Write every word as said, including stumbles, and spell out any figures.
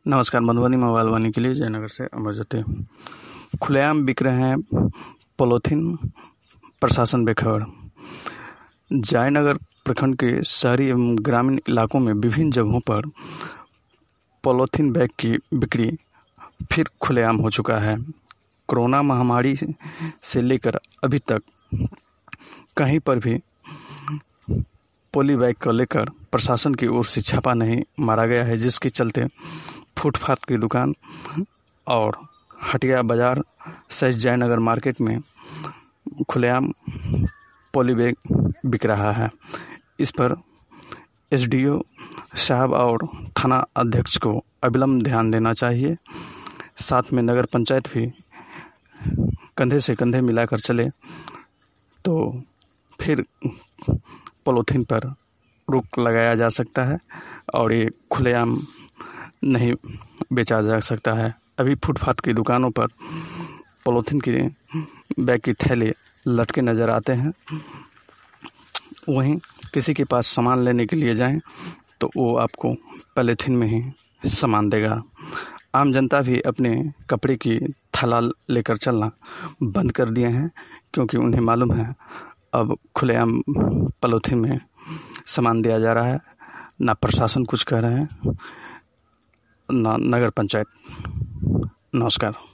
नमस्कार। मधुबनी मोबाइल वाणी के लिए जयनगर से अमर जते खुलेआम बिक रहे हैं पॉलीथीन, प्रशासन बेखबर। जयनगर प्रखंड के शहरी एवं ग्रामीण इलाकों में विभिन्न जगहों पर पॉलीथीन बैग की बिक्री फिर खुलेआम हो चुका है। कोरोना महामारी से लेकर अभी तक कहीं पर भी पॉली बैग को लेकर प्रशासन की ओर से छापा नहीं मारा गया है, जिसके चलते फुटपाथ की दुकान और हटिया बाजार सहित जयनगर मार्केट में खुलेआम पॉली बैग बिक रहा है। इस पर एसडीओ साहब और थाना अध्यक्ष को अविलंब ध्यान देना चाहिए। साथ में नगर पंचायत भी कंधे से कंधे मिलाकर चले तो फिर पॉलीथीन पर रोक लगाया जा सकता है और ये खुलेआम नहीं बेचा जा सकता है। अभी फुटपाथ की दुकानों पर पॉलीथीन की बैग की थैले लटके नज़र आते हैं। वहीं किसी के पास सामान लेने के लिए जाएं तो वो आपको पॉलीथीन में ही सामान देगा। आम जनता भी अपने कपड़े की थैला लेकर चलना बंद कर दिए हैं, क्योंकि उन्हें मालूम है अब खुलेआम पॉलीथीन में सामान दिया जा रहा है। ना प्रशासन कुछ कह रहे हैं, ना नगर पंचायत। नमस्कार।